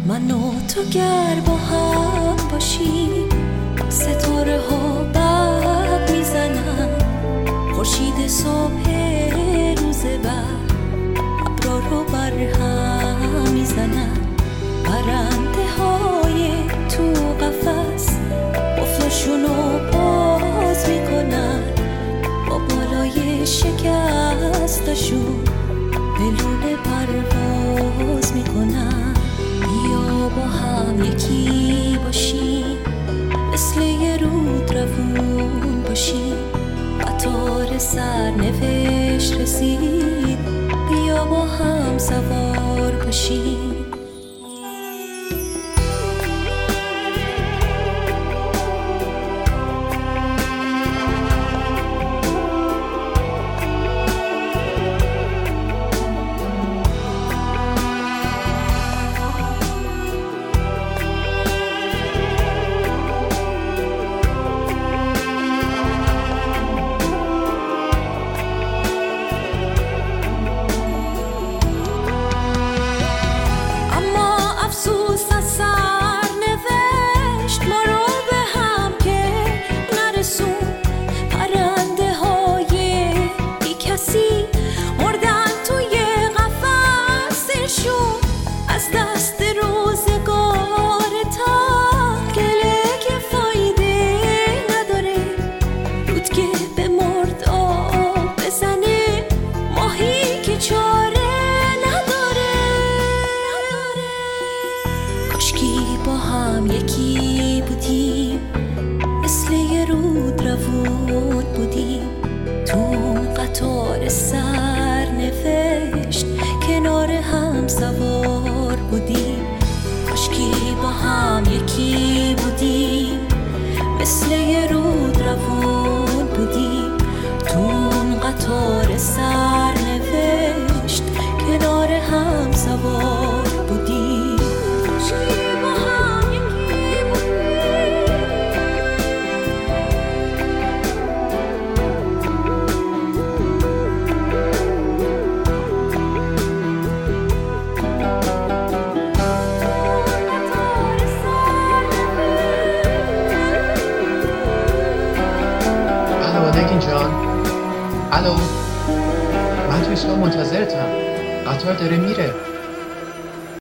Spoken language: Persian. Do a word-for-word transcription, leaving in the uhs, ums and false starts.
من و تو گر با هم باشیم ستاره ها برق میزنن، خورشید صبح روز بعد ابرا رو بر هم میزنن، پرنده های تو قفس قفلشونو باز میکنن، با بالای شکستشون بلونه پرواز میکنن. بیا با هم یکی باشیم، مثل یه رود روون باشیم، قطار سرنوشت رسید، بیا با هم سوار باشیم. با هم یکی بودیم، مثل یه رود روون بودیم، تو قطار سرنوشت کنار هم سوار بودیم. کاشکی با هم یکی بودیم، مثل یه رود روون بودیم، تو قطار سرنوشت کنار هم سوار بودیم. جان، الو، من تو ایستگاه منتظرتم، قطار داره میره.